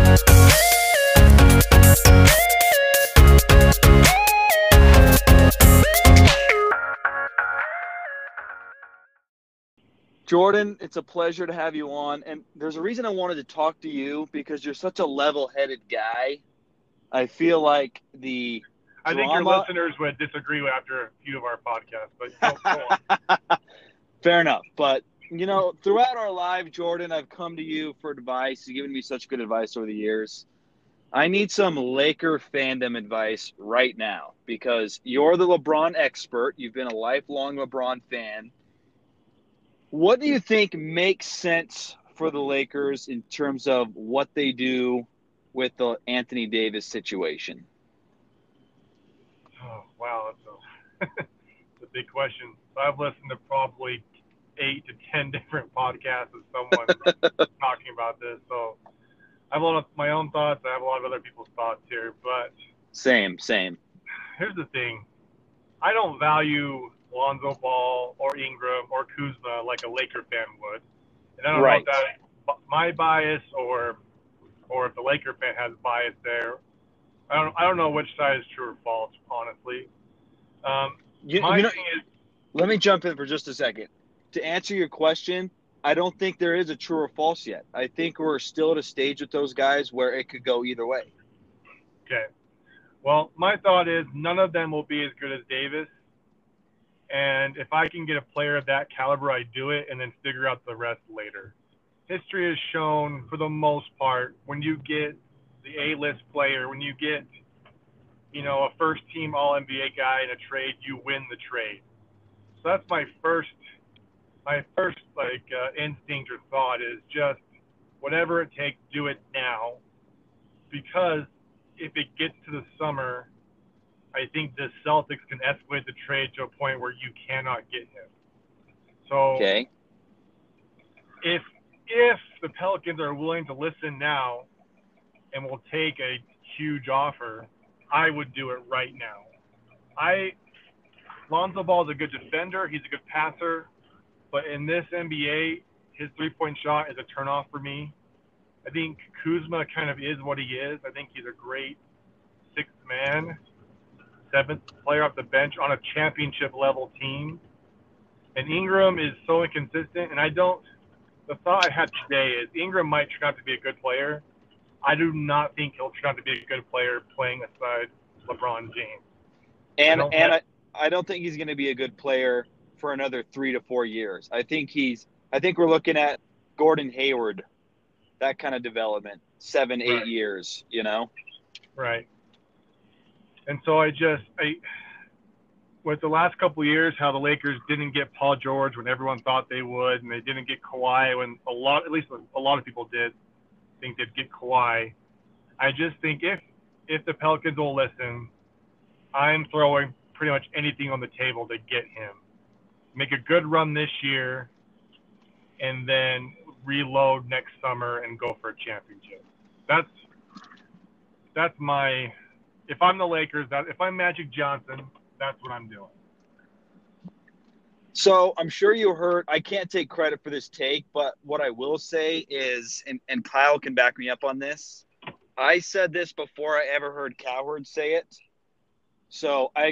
Jordan, it's a pleasure to have you on. And there's a reason I wanted to talk to you because you're such a level-headed guy. I feel like the I think your drama. listeners would disagree after a few of our podcasts, but go on. Fair enough. But, throughout our live, Jordan, I've come to you for advice. You've given me such good advice over the years. I need some Laker fandom advice right now because you're the LeBron expert. You've been a lifelong LeBron fan. What do you think makes sense for the Lakers in terms of what they do with the Anthony Davis situation? Oh, wow, that's a big question. So I've listened to probably 8 to 10 different podcasts of someone talking about this. So I have a lot of my own thoughts. I have a lot of other people's thoughts here. But Same. here's the thing. I don't value Lonzo Ball or Ingram or Kuzma like a Laker fan would. And I don't know if that's my bias or if the Laker fan has bias there. I don't know which side is true or false, honestly. Let me jump in for just a second. To answer your question, I don't think there is a true or false yet. I think we're still at a stage with those guys where it could go either way. Okay. Well, my thought is none of them will be as good as Davis. And if I can get a player of that caliber, I do it and then figure out the rest later. History has shown, for the most part, when you get the A-list player, when you get, a first-team All-NBA guy in a trade, you win the trade. So that's my first instinct or thought is just whatever it takes, do it now. Because if it gets to the summer, I think the Celtics can escalate the trade to a point where you cannot get him. So okay. If the Pelicans are willing to listen now and will take a huge offer, I would do it right now. Lonzo Ball is a good defender. He's a good passer. But in this NBA, his three-point shot is a turnoff for me. I think Kuzma kind of is what he is. I think he's a great sixth man, seventh player off the bench on a championship-level team. And Ingram is so inconsistent. And the thought I had today is Ingram might turn out to be a good player. I do not think he'll turn out to be a good player playing aside LeBron James. And I don't think he's going to be a good player for another 3 to 4 years. I think we're looking at Gordon Hayward, that kind of development, 7-8 years, Right. And so with the last couple of years, how the Lakers didn't get Paul George when everyone thought they would, and they didn't get Kawhi when a lot of people did think they'd get Kawhi. I just think if the Pelicans will listen, I'm throwing pretty much anything on the table to get him. Make a good run this year, and then reload next summer and go for a championship. That's my. If I'm the Lakers, if I'm Magic Johnson, that's what I'm doing. So I'm sure you heard, I can't take credit for this take, but what I will say is, and Kyle can back me up on this, I said this before I ever heard Cowherd say it. So I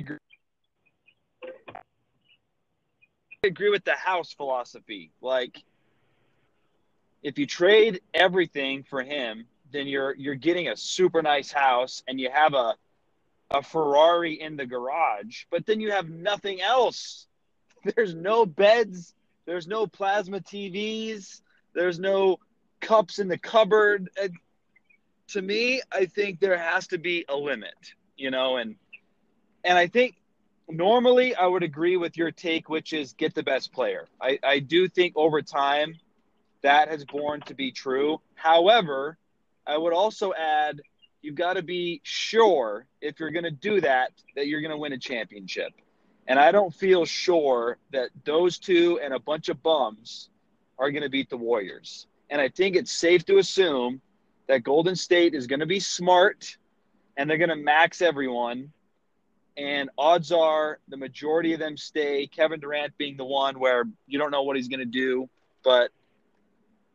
agree with the house philosophy. Like, if you trade everything for him, then you're getting a super nice house and you have a Ferrari in the garage, but then you have nothing else. There's no beds. There's no plasma TVs. There's no cups in the cupboard. To me, I think there has to be a limit, and I think normally I would agree with your take, which is get the best player. I do think over time that has borne to be true. However, I would also add you've got to be sure if you're going to do that you're going to win a championship. And I don't feel sure that those two and a bunch of bums are going to beat the Warriors. And I think it's safe to assume that Golden State is going to be smart and they're going to max everyone. And odds are the majority of them stay, Kevin Durant being the one where you don't know what he's going to do. But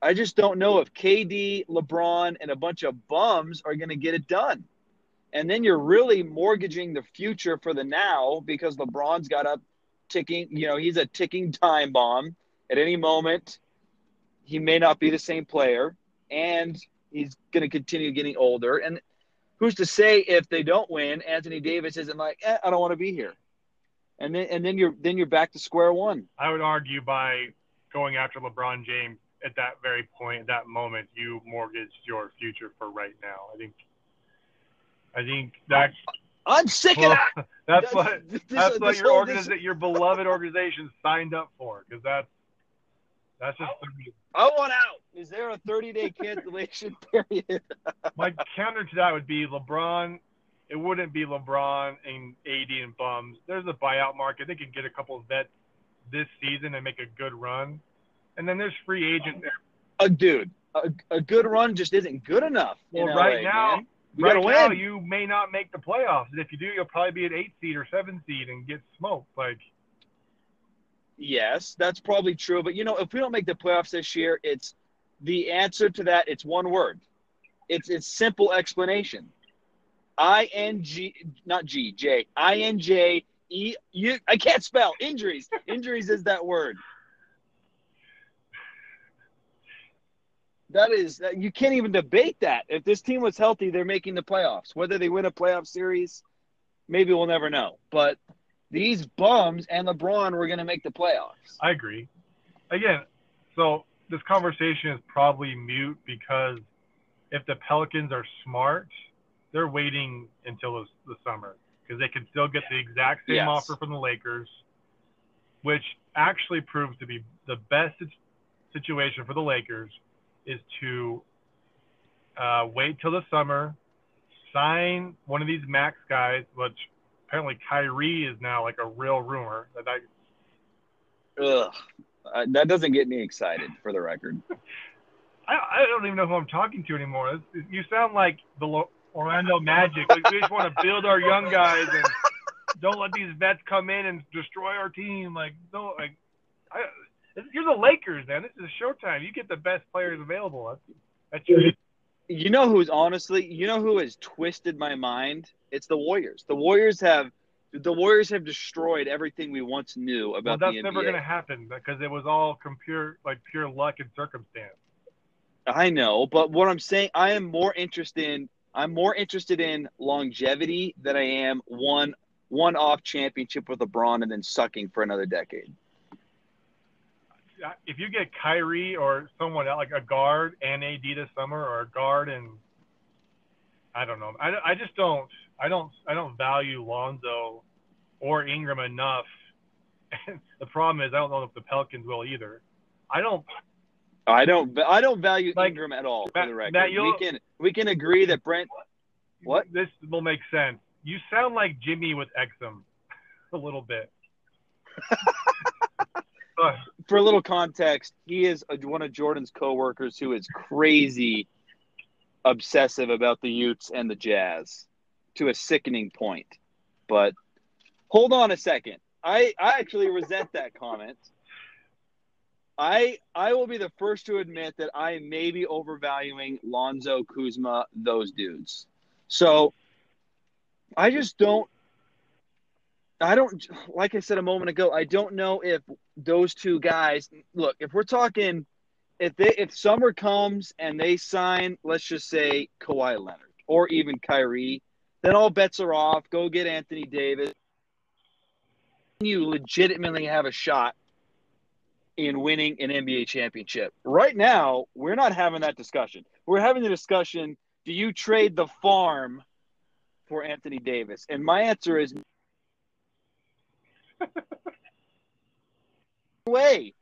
I just don't know if KD, LeBron, and a bunch of bums are going to get it done. And then you're really mortgaging the future for the now because LeBron's got a ticking, he's a ticking time bomb. At any moment, he may not be the same player, and he's going to continue getting older. And who's to say if they don't win, Anthony Davis isn't like, I don't want to be here. And then you're back to square one. I would argue by going after LeBron James at that very point, at that moment, you mortgaged your future for right now. I think that I'm sick of that. That's what your beloved organization signed up for, because that's just. I want out. Is there a 30-day cancellation period? My counter to that would be LeBron. It wouldn't be LeBron and AD and bums. There's a buyout market. They could get a couple of vets this season and make a good run. And then there's free agents. A good run just isn't good enough. Well, right now, you may not make the playoffs. And if you do, you'll probably be an 8 seed or 7 seed and get smoked. Yes, that's probably true. But, if we don't make the playoffs this year, it's the answer to that. It's one word. It's simple explanation. J-I-N-J-E. I can't spell. Injuries. Injuries is that word. You can't even debate that. If this team was healthy, they're making the playoffs. Whether they win a playoff series, maybe we'll never know. But these bums and LeBron were going to make the playoffs. I agree. Again, so this conversation is probably mute because if the Pelicans are smart, they're waiting until the summer because they can still get the exact same offer from the Lakers, which actually proves to be the best situation for the Lakers is to wait till the summer, sign one of these max guys, which apparently Kyrie is now like a real rumor. That doesn't get me excited, for the record. I don't even know who I'm talking to anymore. You sound like the Orlando Magic. We just want to build our young guys and don't let these vets come in and destroy our team. You're the Lakers, man. This is showtime. You get the best players available. That's true. Who has twisted my mind? It's the Warriors. The Warriors have destroyed everything we once knew about the NBA. That's never going to happen because it was all pure luck and circumstance. I know, but what I'm saying, I'm more interested in longevity than I am one-off championship with LeBron and then sucking for another decade. If you get Kyrie or someone else, like a guard and AD this summer, or a guard and I don't know. I just don't value Lonzo or Ingram enough. And the problem is I don't know if the Pelicans will either. I don't value Ingram at all, for the record. Matt, we can agree that Brent. What? This will make sense. You sound like Jimmy with Exum a little bit. For a little context, he is one of Jordan's coworkers who is crazy obsessive about the Utes and the Jazz to a sickening point. But hold on a second. I actually resent that comment. I will be the first to admit that I may be overvaluing Lonzo, Kuzma, those dudes. So I don't, like I said a moment ago, I don't know if those two guys, look, if we're talking, if summer comes and they sign, let's just say Kawhi Leonard or even Kyrie, then all bets are off. Go get Anthony Davis. You legitimately have a shot in winning an NBA championship. Right now, we're not having that discussion. We're having the discussion, do you trade the farm for Anthony Davis? And my answer is way.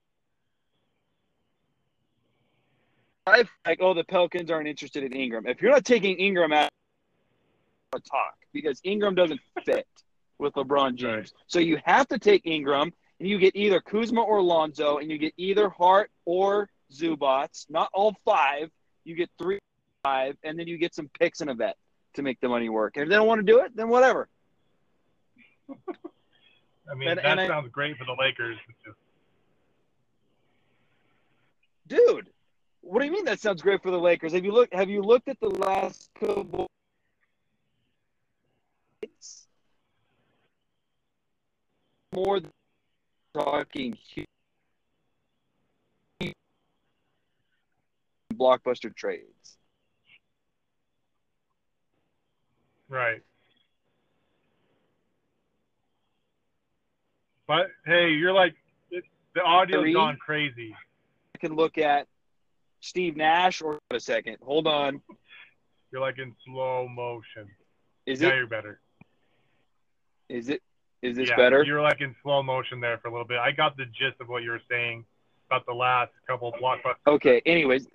The Pelicans aren't interested in Ingram. If you're not taking Ingram out, talk, because Ingram doesn't fit with LeBron James. Right. So you have to take Ingram, and you get either Kuzma or Lonzo, and you get either Hart or Zubats. Not all five. You get 3 or 5, and then you get some picks and a vet to make the money work. And if they don't want to do it, then whatever. I mean, that sounds great for the Lakers. Dude, What do you mean that sounds great for the Lakers? Have you looked at the last couple weeks? More than talking huge blockbuster trades. Right. But hey, you're like the audio's gone crazy. I can look at Steve Nash or a second. Hold on. You're like in slow motion. Is now it? You're better. Is this better? You're like in slow motion there for a little bit. I got the gist of what you were saying about the last couple of blockbusters. Okay. Anyways,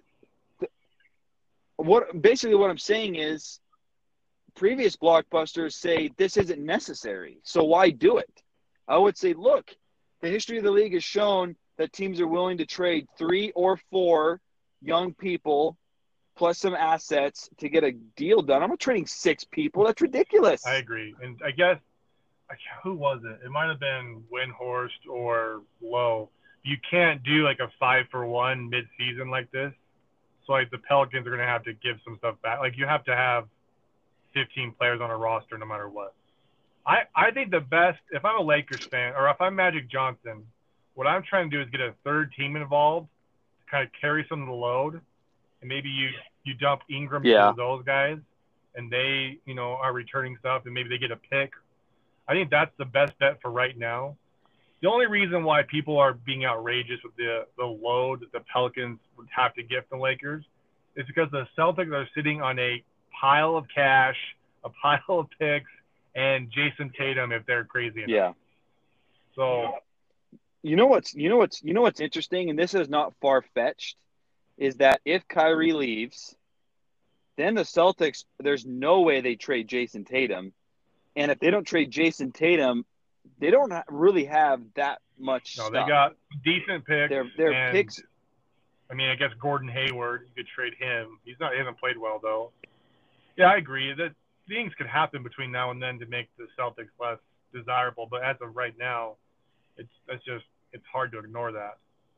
what I'm saying is, previous blockbusters say this isn't necessary, so why do it? I would say, look, the history of the league has shown that teams are willing to trade 3 or 4 young people plus some assets to get a deal done. I'm not trading 6 people. That's ridiculous. I agree. And I guess, who was it? It might have been Windhorst or Lowe. You can't do like a 5-for-1 mid-season like this. So like the Pelicans are going to have to give some stuff back. Like you have to have 15 players on a roster no matter what. I think the best, if I'm a Lakers fan or if I'm Magic Johnson, what I'm trying to do is get a third team involved to kind of carry some of the load. And maybe you dump Ingram to those guys and they, are returning stuff and maybe they get a pick. I think that's the best bet for right now. The only reason why people are being outrageous with the load that the Pelicans would have to give the Lakers is because the Celtics are sitting on a pile of cash, a pile of picks, and Jason Tatum if they're crazy enough. Yeah. So you know what's interesting, and this is not far-fetched, is that if Kyrie leaves, then the Celtics, there's no way they trade Jason Tatum. And if they don't trade Jason Tatum, they don't really have that much stuff. They got decent picks. Their picks. I mean, I guess Gordon Hayward, you could trade him. He hasn't played well, though. Yeah, I agree. That things could happen between now and then to make the Celtics less desirable. But as of right now, it's hard to ignore that.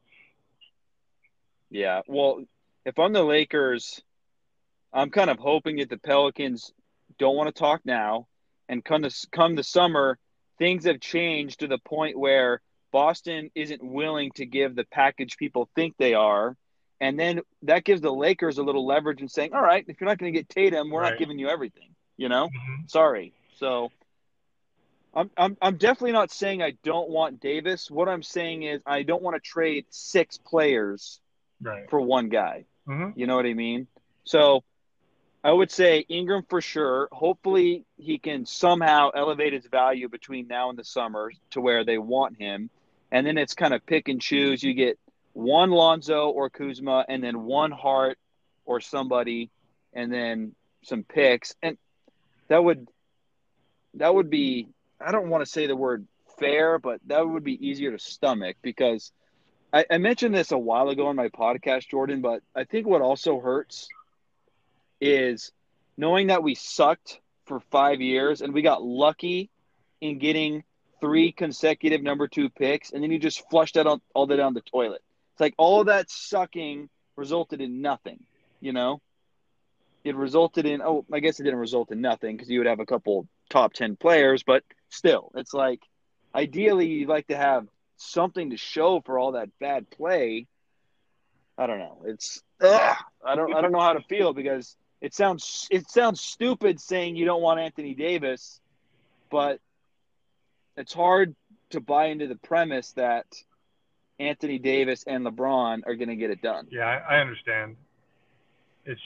Yeah. Well, if I'm the Lakers, I'm kind of hoping that the Pelicans don't want to talk now. And come the summer, things have changed to the point where Boston isn't willing to give the package people think they are. And then that gives the Lakers a little leverage in saying, all right, if you're not going to get Tatum, we're not giving you everything, Mm-hmm. Sorry. So I'm definitely not saying I don't want Davis. What I'm saying is I don't want to trade 6 players for one guy. Mm-hmm. You know what I mean? So I would say Ingram for sure. Hopefully he can somehow elevate his value between now and the summer to where they want him. And then it's kind of pick and choose. You get one Lonzo or Kuzma and then one Hart or somebody and then some picks. And that would be, I don't want to say the word fair, but that would be easier to stomach because I mentioned this a while ago on my podcast, Jordan, but I think what also hurts is knowing that we sucked for 5 years and we got lucky in getting 3 consecutive number 2 picks, and then you just flushed that all that down the toilet. It's like all of that sucking resulted in nothing, It resulted in, I guess it didn't result in nothing because you would have a couple top 10 players, but still, it's like ideally you'd like to have something to show for all that bad play. I don't know. I don't know how to feel because it sounds stupid saying you don't want Anthony Davis, but it's hard to buy into the premise that Anthony Davis and LeBron are going to get it done. Yeah, I understand. It's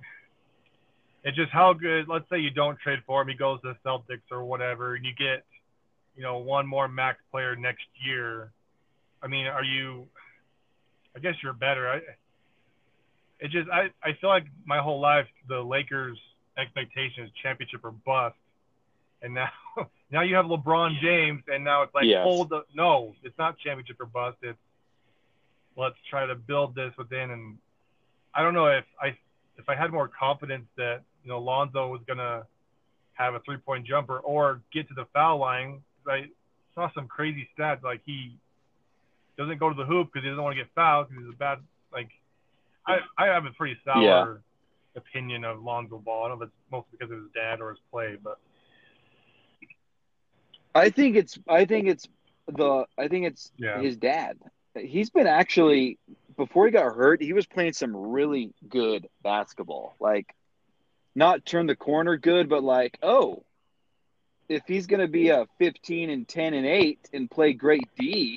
just how good. Let's say you don't trade for him, he goes to the Celtics or whatever, and you get, one more max player next year. I mean, I guess you're better. I feel like my whole life the Lakers' expectation is championship or bust, and now you have LeBron James, and now it's like no, it's not championship or bust. It's let's try to build this within. And I don't know if I had more confidence that Lonzo was gonna have a 3-point jumper or get to the foul line. I saw some crazy stats like he doesn't go to the hoop because he doesn't want to get fouled because he's a bad I have a pretty Yeah. sour opinion of Lonzo Ball. I don't know if it's mostly because of his dad or his play, but I think it's yeah, his dad. He's been actually before he got hurt, he was playing some really good basketball. Like not turn the corner good, but like, oh, if he's going to be a 15 and 10 and 8 and play great D,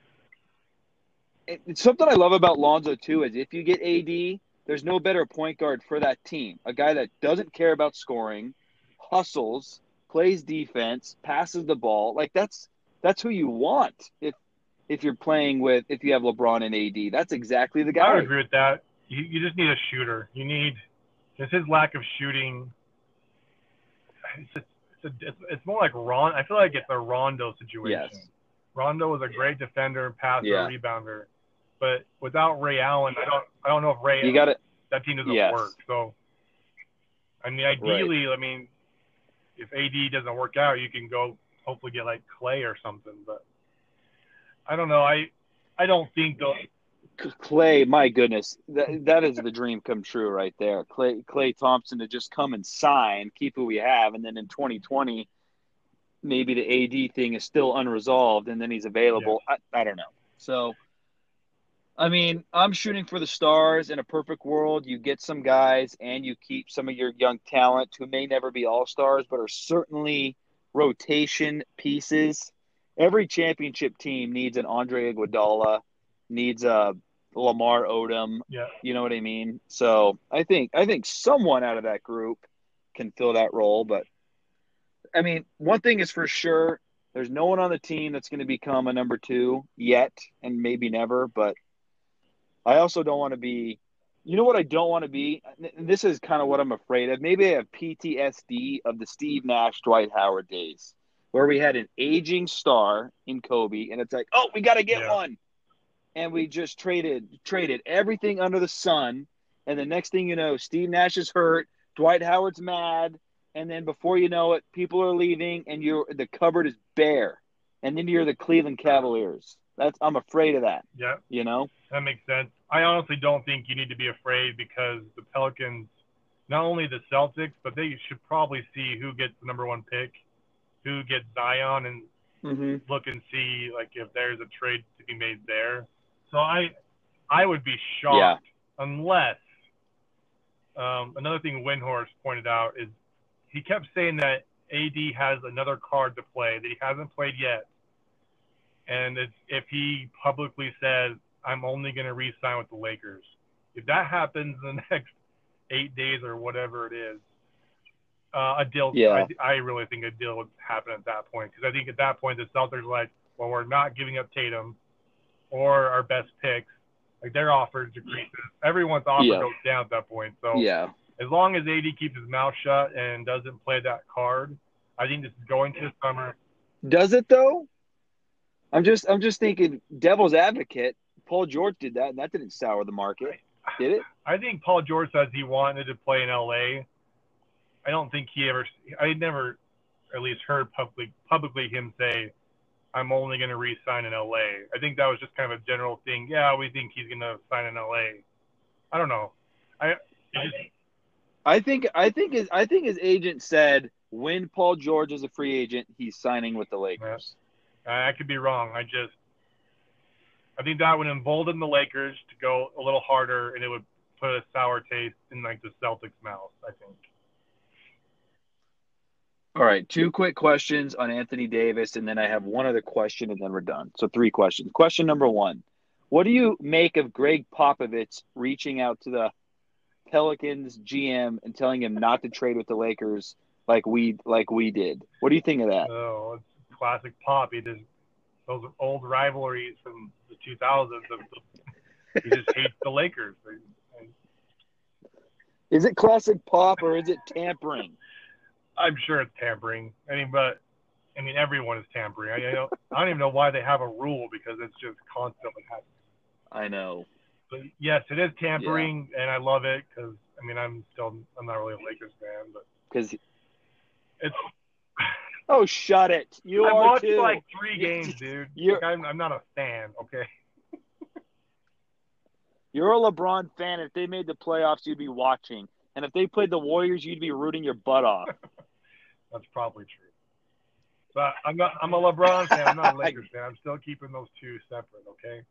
it's something I love about Lonzo too is if you get AD, there's no better point guard for that team. A guy that doesn't care about scoring, hustles, plays defense, passes the ball. Like that's who you want if you're playing with if you have LeBron and AD. That's exactly the I would guy. agree with that. You just need a shooter. You need just his lack of shooting. It's more like Ron. I feel like it's a Rondo Yes. situation. Rondo was a great defender, passer, Yeah. rebounder, but without Ray Allen, I don't know if You got to that team doesn't work. yes. So I mean, Right. ideally, I mean, if AD doesn't work out, you can go hopefully get like Clay or something. But I don't know. I don't think they'll. Clay, my goodness, that is the dream come true right there. Clay Thompson to just come and sign, keep who we have, and then in 2020, maybe the AD thing is still unresolved, and then he's Yeah, available. I don't know. So, I mean, I'm shooting for the stars. In a perfect world, you get some guys and you keep some of your young talent who may never be all stars, but are certainly rotation pieces. Every championship team needs an Andre Iguodala, needs a Lamar Odom. yeah. You know what I mean? So I think someone out of that group can fill that role. But I mean, one thing is for sure: there's no one on the team that's going to become a number two yet, and maybe never. But I also don't want to be, you know what I don't want to be? And this is kind of what I'm afraid of. Maybe I have PTSD of the Steve Nash, Dwight Howard days where we had an aging star in Kobe and it's like, oh, we got to get Yeah. one. And we just traded everything under the sun. And the next thing you know, Steve Nash is hurt, Dwight Howard's mad. And then before you know it, people are leaving and the cupboard is bare. And then you're the Cleveland Cavaliers. I'm afraid of that, Yeah, you know? that makes sense. I honestly don't think you need to be afraid because the Pelicans, not only the Celtics, but they should probably see who gets the number one pick, who gets Zion, and Mm-hmm. look and see like if there's a trade to be made there. So I would be Yeah. shocked unless another thing Windhorst pointed out is he kept saying that AD has another card to play that he hasn't played yet. And if he publicly says, I'm only going to re-sign with the Lakers, if that happens in the next 8 days or whatever it is, a deal. Yeah. I really think a deal would happen at that point because I think at that point the Celtics are like, well, we're not giving up Tatum or our best picks. Like their offers decreases. Everyone's offer Yeah. goes down at that point. So Yeah. as long as AD keeps his mouth shut and doesn't play that card, I think this is going to the summer. Does it though? I'm just thinking devil's advocate. Paul George did that and that didn't sour the market. Did it? I think Paul George says he wanted to play in LA. I don't think I never at least heard publicly him say, I'm only going to re-sign in LA. I think that was just kind of a general thing. Yeah, we think he's going to sign in LA. I don't know. I think his agent said when Paul George is a free agent, he's signing with the Lakers. I could be wrong. I think that would embolden the Lakers to go a little harder, and it would put a sour taste in like the Celtics' mouth, I think. All right, two quick questions on Anthony Davis, and then I have one other question, and then we're done. So 3 questions. Question number 1: what do you make of Greg Popovich reaching out to the Pelicans GM and telling him not to trade with the Lakers like we did? What do you think of that? Oh, it's classic Pop. Those old rivalries from the 2000s. He just hates the Lakers. Is it classic Pop or is it tampering? I'm sure it's tampering. Everyone is tampering. I don't even know why they have a rule because it's just constantly happening. I know. But yes, it is tampering, and I love it because I'm not really a Lakers fan, but Because it's. Oh, shut it! You I are watched too. like 3 games, dude. Like, I'm not a fan. Okay. You're a LeBron fan. If they made the playoffs, you'd be watching. And if they played the Warriors, you'd be rooting your butt off. That's probably true. But I'm a LeBron fan. I'm not a Lakers fan. I'm still keeping those two separate, okay?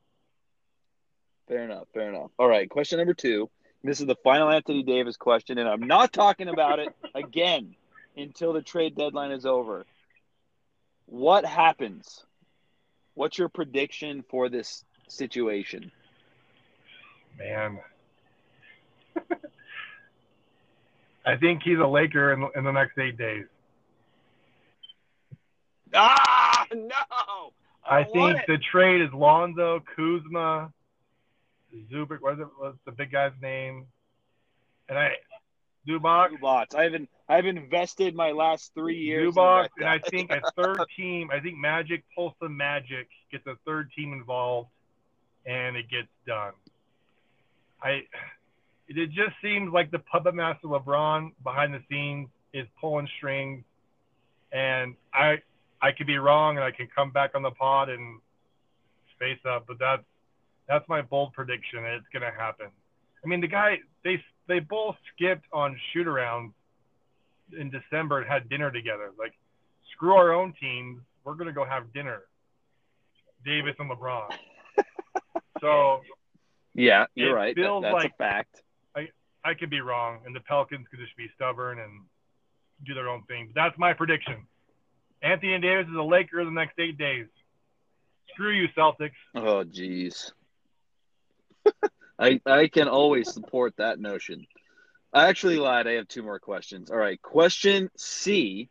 Fair enough. Fair enough. All right. Question number 2. This is the final Anthony Davis question, and I'm not talking about it again until the trade deadline is over. What happens? What's your prediction for this situation? Man. I think he's a Laker in the next 8 days. Ah, no! I think the trade is Lonzo, Kuzma, Zubac. What's the big guy's name? And Zubac. I've invested my last 3 years. Zubac, and I think a third team. I think Magic pulls some magic, gets a third team involved, and it gets done. It just seems like the puppet master LeBron behind the scenes is pulling strings, and I could be wrong, and I can come back on the pod and face up, but that's my bold prediction. It's gonna happen. I mean, the guy they both skipped on shoot-arounds in December and had dinner together. Like, screw our own teams, we're gonna go have dinner. Davis and LeBron. So yeah, you're right. Feels that's like a fact. I could be wrong, and the Pelicans could just be stubborn and do their own thing. But that's my prediction. Anthony Davis is a Laker in the next 8 days. Screw you, Celtics. Oh, jeez. I can always support that notion. I actually lied. I have 2 more questions. All right. Question C.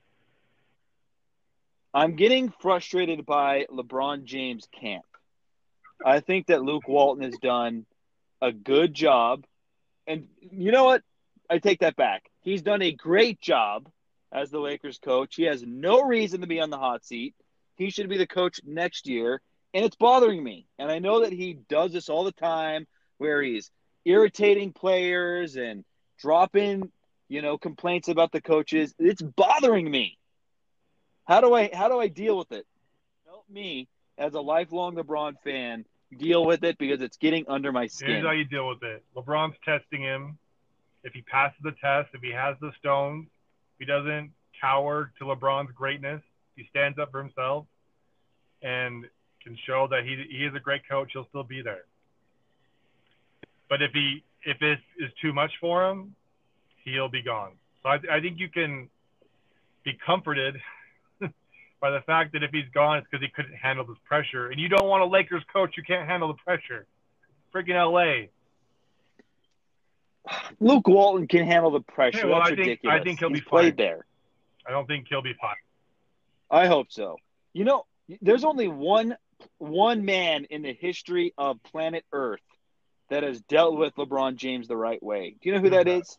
I'm getting frustrated by LeBron James' camp. I think that Luke Walton has done a good job. And you know what? I take that back. He's done a great job as the Lakers coach. He has no reason to be on the hot seat. He should be the coach next year. And it's bothering me. And I know that he does this all the time where he's irritating players and dropping, complaints about the coaches. It's bothering me. How do I deal with it? Help me, as a lifelong LeBron fan, deal with it because it's getting under my skin. Here's how you deal with it. LeBron's testing him. If he passes the test, if he has the stones, if he doesn't cower to LeBron's greatness, he stands up for himself and can show that he is a great coach, he'll still be there. But if it is too much for him, he'll be gone. So I think you can be comforted by the fact that if he's gone, it's because he couldn't handle this pressure. And you don't want a Lakers coach who can't handle the pressure. Freaking LA. Luke Walton can handle the pressure. Yeah, well, That's ridiculous. I think he'll be fine. Played there. I don't think he'll be fine. I hope so. There's only one man in the history of planet Earth that has dealt with LeBron James the right way. Do you know who that is?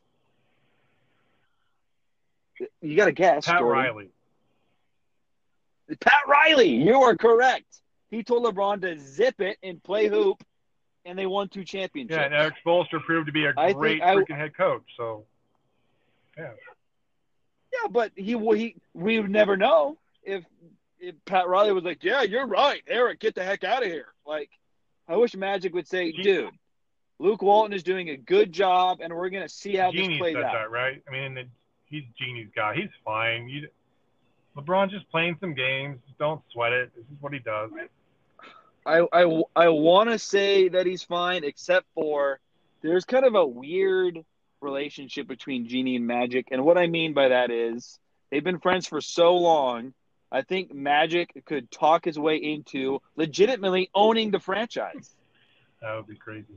You got to guess. Pat Jordan. Riley. Pat Riley, you are correct. He told LeBron to zip it and play hoop, and they won 2 championships. Yeah, and Eric Spoelstra proved to be a great freaking head coach. So, yeah. Yeah, but we would never know if Pat Riley was like, yeah, you're right, Eric, get the heck out of here. Like, I wish Magic would say, dude, Luke Walton is doing a good job, and we're going to see how this plays out. That, right? I mean, he's Genie's guy. He's fine. LeBron's just playing some games. Don't sweat it. This is what he does. I want to say that he's fine, except for there's kind of a weird relationship between Genie and Magic. And what I mean by that is they've been friends for so long. I think Magic could talk his way into legitimately owning the franchise. That would be crazy.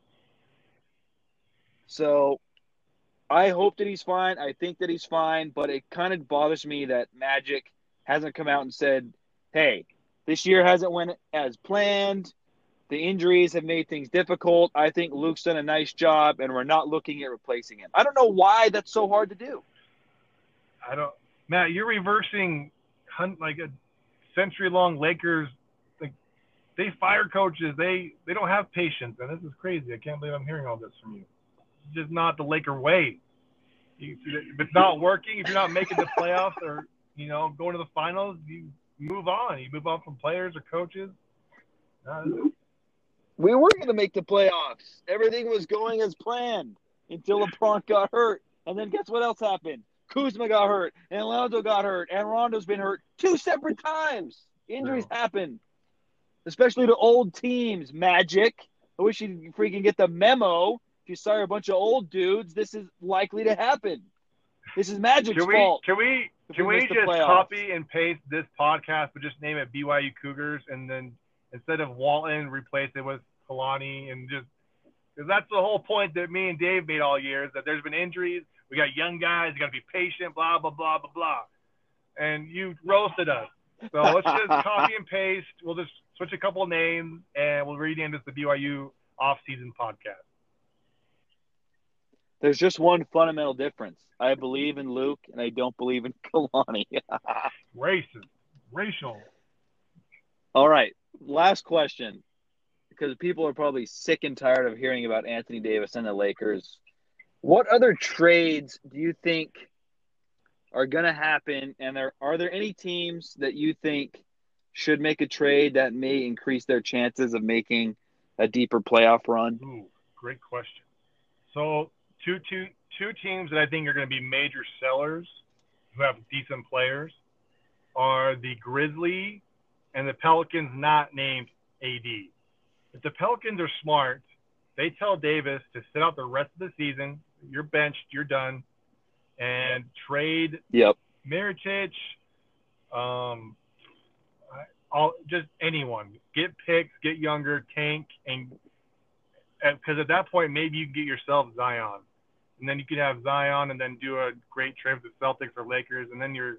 So I hope that he's fine. I think that he's fine, but it kind of bothers me that Magic hasn't come out and said, hey, this year hasn't went as planned. The injuries have made things difficult. I think Luke's done a nice job, and we're not looking at replacing him. I don't know why that's so hard to do. Matt, you're reversing like a century-long Lakers. Like, they fire coaches. They don't have patience, and this is crazy. I can't believe I'm hearing all this from you. It's just not the Laker way. If it's not working, if you're not making the playoffs or going to the finals, you move on. You move on from players or coaches. We were going to make the playoffs. Everything was going as planned until LeBron got hurt. And then guess what else happened? Kuzma got hurt, and Lonzo got hurt, and Rondo's been hurt 2 separate times. Injuries happen, especially to old teams. Magic. I wish you freaking get the memo. If you sign a bunch of old dudes, this is likely to happen. This is Magic's fault. Can we just copy and paste this podcast, but just name it BYU Cougars, and then instead of Walton, replace it with Kalani, and just because that's the whole point that me and Dave made all year, is that there's been injuries. We got young guys. You got to be patient. Blah blah blah blah blah. And you roasted us. So let's just copy and paste. We'll just switch a couple of names, and we'll rename this the BYU Off-Season Podcast. There's just one fundamental difference. I believe in Luke, and I don't believe in Kalani. Racial. All right, last question, because people are probably sick and tired of hearing about Anthony Davis and the Lakers. What other trades do you think are going to happen, and are there any teams that you think should make a trade that may increase their chances of making a deeper playoff run? Ooh, great question. So two teams that I think are going to be major sellers who have decent players are the Grizzlies and the Pelicans, not named AD. If the Pelicans are smart, they tell Davis to sit out the rest of the season. You're benched. You're done. And trade Mirotic, just anyone. Get picks, get younger, tank, and because at that point maybe you can get yourself Zion, and then you could have Zion and then do a great trade with the Celtics or Lakers, and then you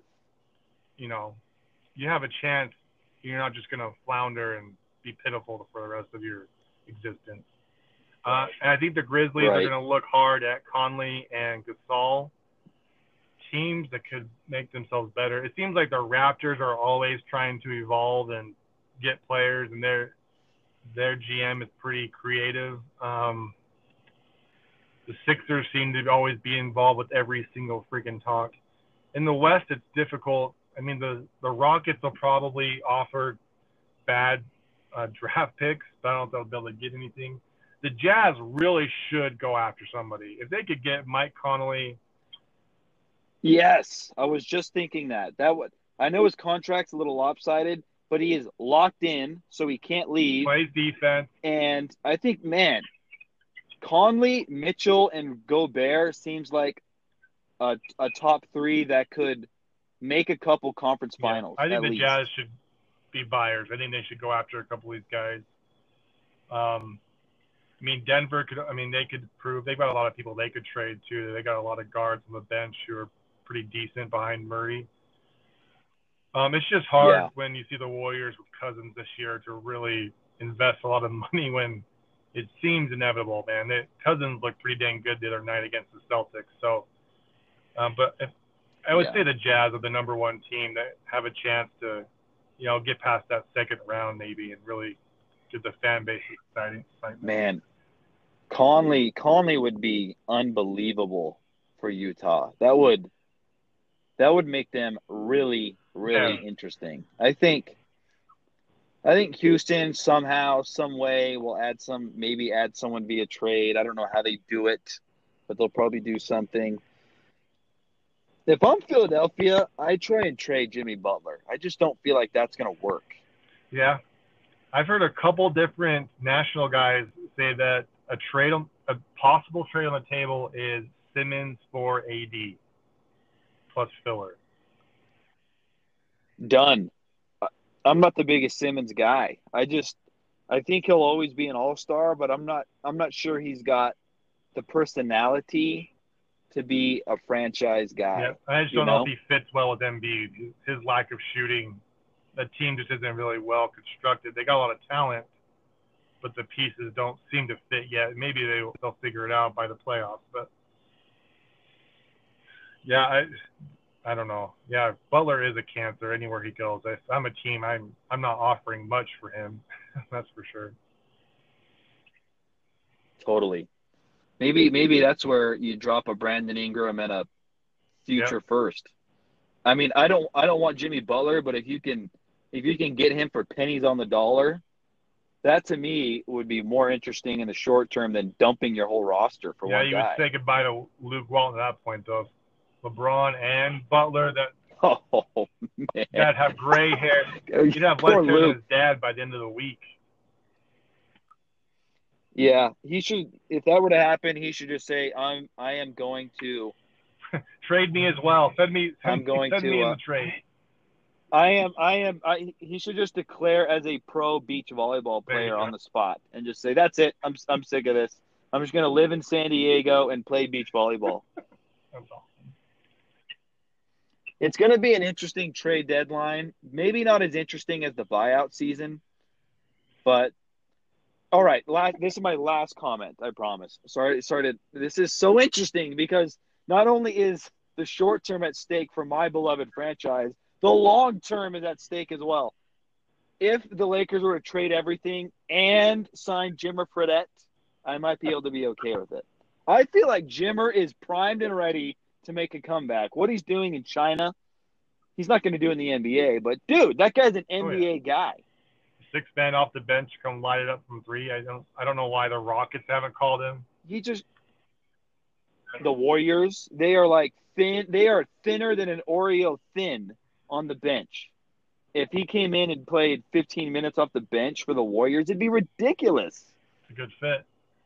have a chance. You're not just gonna flounder and be pitiful for the rest of your existence. And I think the Grizzlies are gonna look hard at Conley and Gasol. Teams that could make themselves better. It seems like the Raptors are always trying to evolve and get players, and their GM is pretty creative. The Sixers seem to always be involved with every single freaking talk. In the West, it's difficult. I mean, the Rockets will probably offer bad draft picks, but I don't know if they'll be able to get anything. The Jazz really should go after somebody. If they could get Mike Conley. Yes, I was just thinking that. I know his contract's a little lopsided, but he is locked in, so he can't leave. Plays defense. And I think, man, Conley, Mitchell, and Gobert seems like a top three that could make a couple conference finals. I think the Jazz should be buyers. I think they should go after a couple of these guys. I mean, Denver they could prove they've got a lot of people they could trade too. They got a lot of guards on the bench who are pretty decent behind Murray. It's just hard when you see the Warriors with Cousins this year to really invest a lot of money when it seems inevitable, man. Cousins looked pretty dang good the other night against the Celtics. So, but I would say the Jazz are the number one team that have a chance to, get past that second round maybe and really get the fan base exciting. Man, Conley would be unbelievable for Utah. That would make them really, really interesting. I think Houston somehow, some way will add someone via trade. I don't know how they do it, but they'll probably do something. If I'm Philadelphia, I try and trade Jimmy Butler. I just don't feel like that's going to work. Yeah. I've heard a couple different national guys say that a possible trade on the table is Simmons for AD plus filler. Done. I'm not the biggest Simmons guy. I think he'll always be an all-star, but I'm not sure he's got the personality to be a franchise guy. Yeah, I just don't know if he fits well with Embiid. His lack of shooting, the team just isn't really well constructed. They got a lot of talent, but the pieces don't seem to fit yet. Maybe they'll figure it out by the playoffs. But yeah, I don't know. Yeah, Butler is a cancer anywhere he goes. If I'm a team, I'm not offering much for him. That's for sure. Totally. Maybe that's where you drop a Brandon Ingram and a future first. I mean, I don't want Jimmy Butler, but if you can get him for pennies on the dollar, That to me would be more interesting in the short term than dumping your whole roster for one you guy. would say goodbye to Luke Walton at that point, though. LeBron and Butler Oh man, that have gray hair. You'd have less Poor hair than Luke. his dad by the end of the week. Yeah, he should. If that were to happen, he should just say, I am going to Trade me as well. Send me I'm going in to, the trade. He should just declare as a pro beach volleyball There you player go. on the spot and just say, that's it. I'm sick of this. I'm just going to live in San Diego and play beach volleyball. That's all. It's going to be an interesting trade deadline. Maybe not as interesting as the buyout season, but all right. This is my last comment. I promise. Sorry. This is so interesting because not only is the short term at stake for my beloved franchise, the long term is at stake as well. If the Lakers were to trade everything and sign Jimmer Fredette, I might be able to be okay with it. I feel like Jimmer is primed and ready to make a comeback. What he's doing in China, he's not going to do in the NBA. But, dude, that guy's an NBA guy. 6-man off the bench, come light it up from three. I don't know why the Rockets haven't called him. The Warriors, they are like thin. They are thinner than an Oreo thin on the bench. If he came in and played 15 minutes off the bench for the Warriors, it'd be ridiculous. It's a good fit.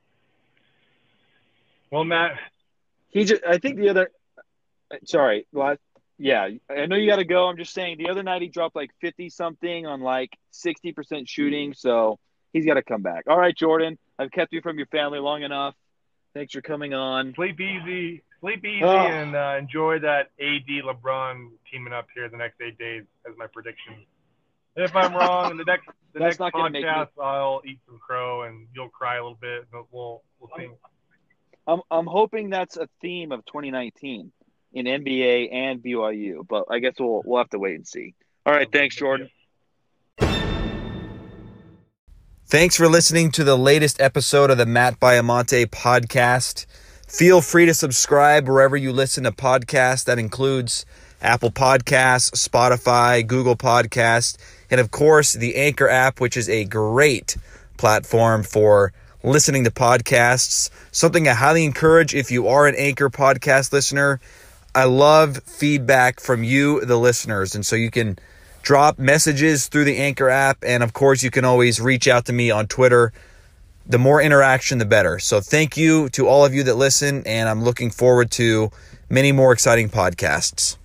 Well, Matt. I think the other – sorry. Yeah, I know you got to go. I'm just saying the other night he dropped like 50-something on like 60% shooting, so he's got to come back. All right, Jordan, I've kept you from your family long enough. Thanks for coming on. Sleep easy, and enjoy that AD LeBron teaming up here the next 8 days as my prediction. If I'm wrong, in the next podcast, I'll eat some crow and you'll cry a little bit, but we'll see. I'm hoping that's a theme of 2019 in NBA and BYU, but I guess we'll have to wait and see. All right, thanks, Jordan. Thanks for listening to the latest episode of the Matt Baiamonte podcast. Feel free to subscribe wherever you listen to podcasts. That includes Apple Podcasts, Spotify, Google Podcasts, and of course the Anchor app, which is a great platform for listening to podcasts. Something I highly encourage if you are an Anchor podcast listener. I love feedback from you, the listeners, and so you can drop messages through the Anchor app, and of course you can always reach out to me on Twitter. The more interaction, the better. So thank you to all of you that listen, and I'm looking forward to many more exciting podcasts.